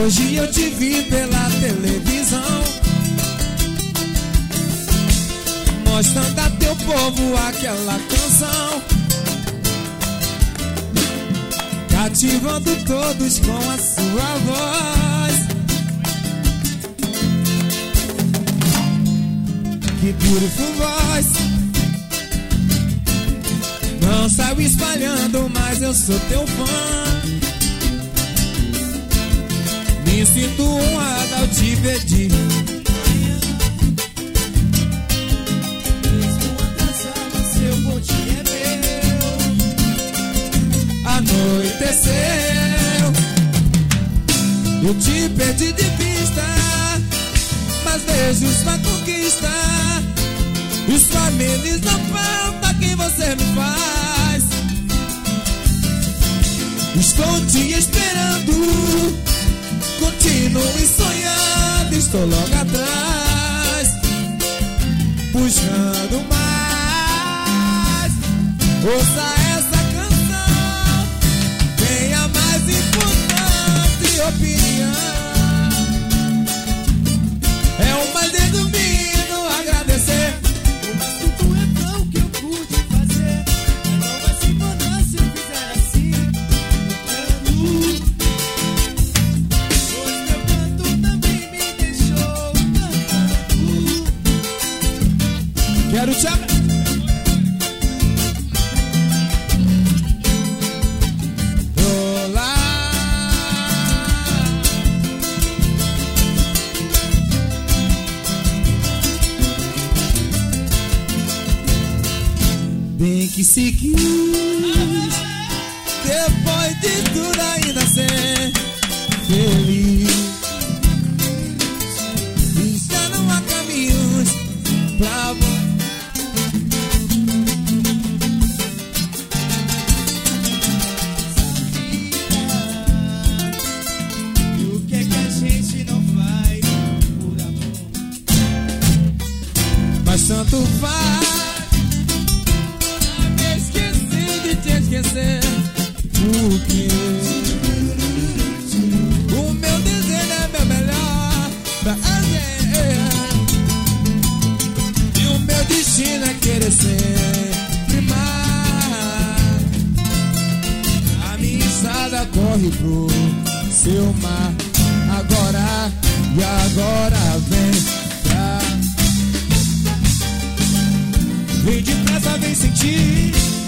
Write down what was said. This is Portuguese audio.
Hoje eu te vi pela televisão, mostrando a teu povo aquela canção, cativando todos com a sua voz. Que beautiful voice. Não saio espalhando, mas eu sou teu fã. Me sinto honrado ao te pedir. Mesmo atrasado, seu bom dia é meu. Anoiteceu, eu te perdi de vista, mas vejo sua conquista e sua melissa falta que você me faz. Estou te esperando, continue sonhando, estou logo atrás, puxando mais. Ouça essa canção, tenha a mais importante opinião. É o mais resumido agradecer. O assunto é tão que eu pude fazer, mas não vai se mandar se eu fizer assim. Pois meu canto também me deixou cantando. Quero te abraçar. Bem que se quis, depois de tudo ainda ser feliz. Já não há caminhos pra e o que é que a gente não faz por amor? Mas tanto faz. Esquecer porque o meu desejo é meu melhor pra fazer, e o meu destino é querer sempre mais. A minha estrada corre pro seu mar agora, e agora vem pra. Vem depressa, vem sentir